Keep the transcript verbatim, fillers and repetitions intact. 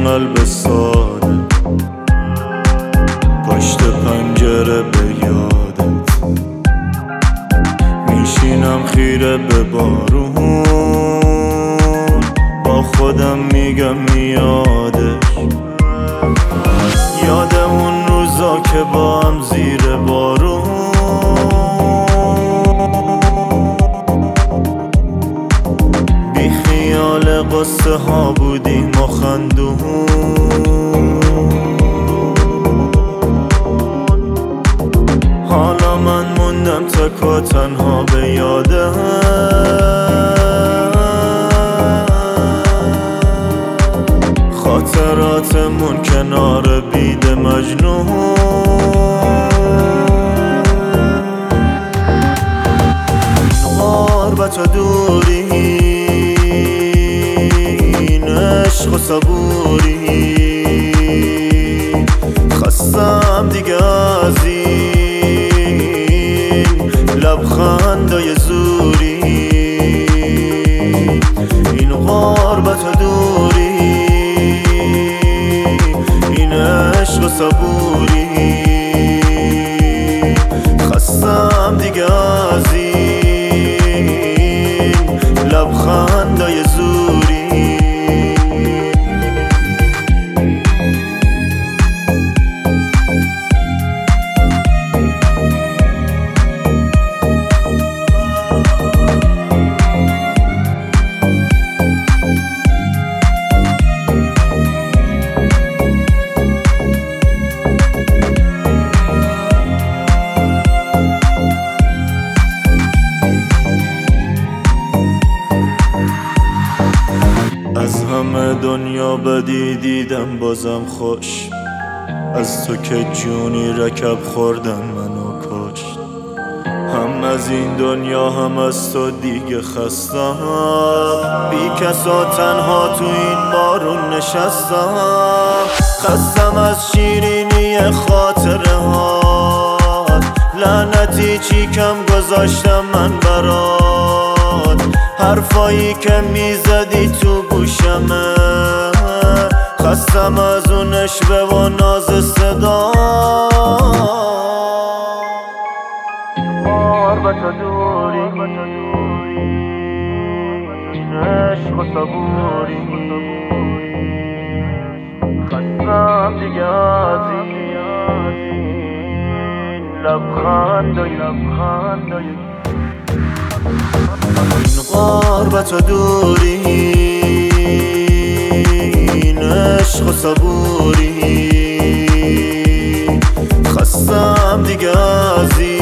قلب ساده، پشت پنجره به یادت میشینم خیره به بارون، با خودم میگم میادش، یاد اون روزا که با هم زیر بارون بی خیال قصه ها بودیم و خندون. حالا من موندم تک و تنها به یاده، خاطراتمون کنار بید مجنون. غربت و دوری، این عشق و صبوری، خستم دیگه از این لبخندای زوری. این غربت و دوری، این عشق و صبوری، خستم دیگه از این لبخندای زوری. از همه دنیا بدی دیدم بازم خوش، از تو که جونی رکب خوردن منو کشت. هم از این دنیا هم از تو دیگه خستم، بی کس و تنها تو این بارون نشستم. خستم از شیرینی خاطره ها، لعنتی چی کم گذاشتم من برات. حرفایی که میزدی تو گوشمه، خستم از اون اشوه و ناز صدا. غربت و دوری، این عشق و صبوری، خستم دیگه از این لبخندای لبخندای. این غربت و دوری، این عشق و صبوری، خستم دیگه از این